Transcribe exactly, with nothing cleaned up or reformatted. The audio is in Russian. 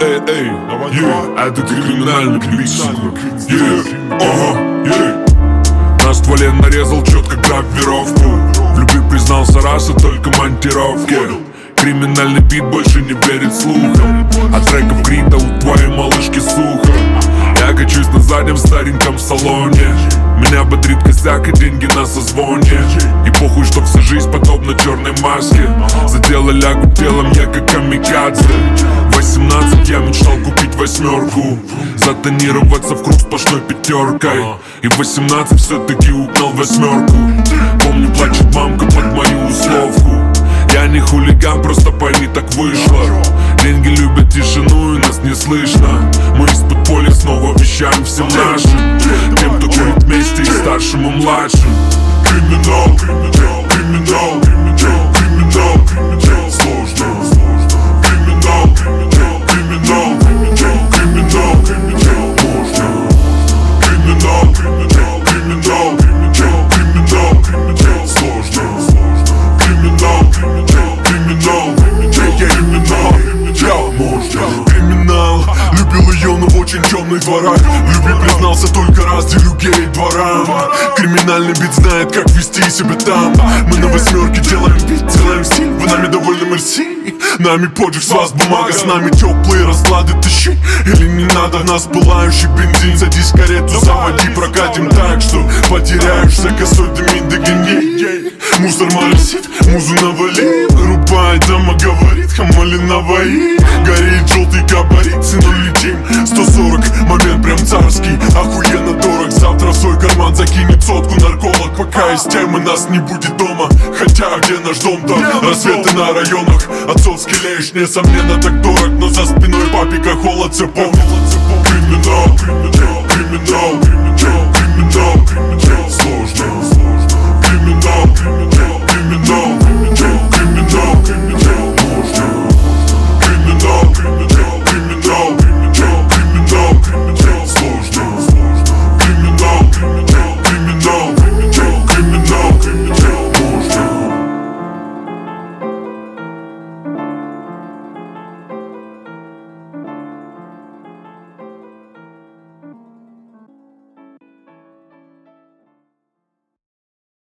эй, эй, yeah, это криминальный бит, yeah, ага, yeah. На стволе нарезал четко гравировку. В любви признался раз и только монтировке. Криминальный бит больше не верит слухам. От треков Крида у твоей малышки сухо. Я качусь на заднем стареньком салоне. Меня бодрит косяк и деньги на созвоне. И похуй, что вся жизнь подобна черной маске. За дело лягу телом, я как камикадзе. Восемнадцать я мечтал купить восьмерку, затонироваться в круг сплошной пятеркой. И в восемнадцать все-таки угнал восьмерку. Помню, плачет мамка под мою условку. Я не хулиган, просто пойми, так вышло. Деньги любят тишину и нас не слышно. Мы из подполья снова вещаем всем нашим, тем, кто курит вместе, и старшим, и младшим. Криминал, криминал, криминал, криминал, криминал, криминал, сложно. Криминал, криминал, криминал, криминал, криминал, криминал, можно. Криминал, криминал, криминал, криминал, криминал, криминал, сложно. Криминал, криминал, криминал, криминал, криминал, можно. Криминал, любил ее, но в очень темных дворах. В любви признался только раз, делю гей дворам. Криминальный бит знает, как вести себя там. Мы на восьмерке делаем бит, делаем стиль. Вы нами довольны, мерси. Нами поджиг, с вас бумага, с нами теплые расклады, тащи. Или не надо, нас пылающий бензин. Садись в карету, заводи, прокатим так, что потеряешься, косой дымит, догони. Мусор моросит, музу навали. Рубает, дома говорит, хамали навои. Горит желтый габарит, сыну летим. Сто сорок, момент прям царский. Охуенно дорог, завтра в свой карман закинет сотку нарколог. Пока из темы нас не будет дома. Хотя где наш дом-то? Рассветы на районах. Отцовский лещ, несомненно, так дорог. Но за спиной папика холод цепок. Криминал, криминал, криминал.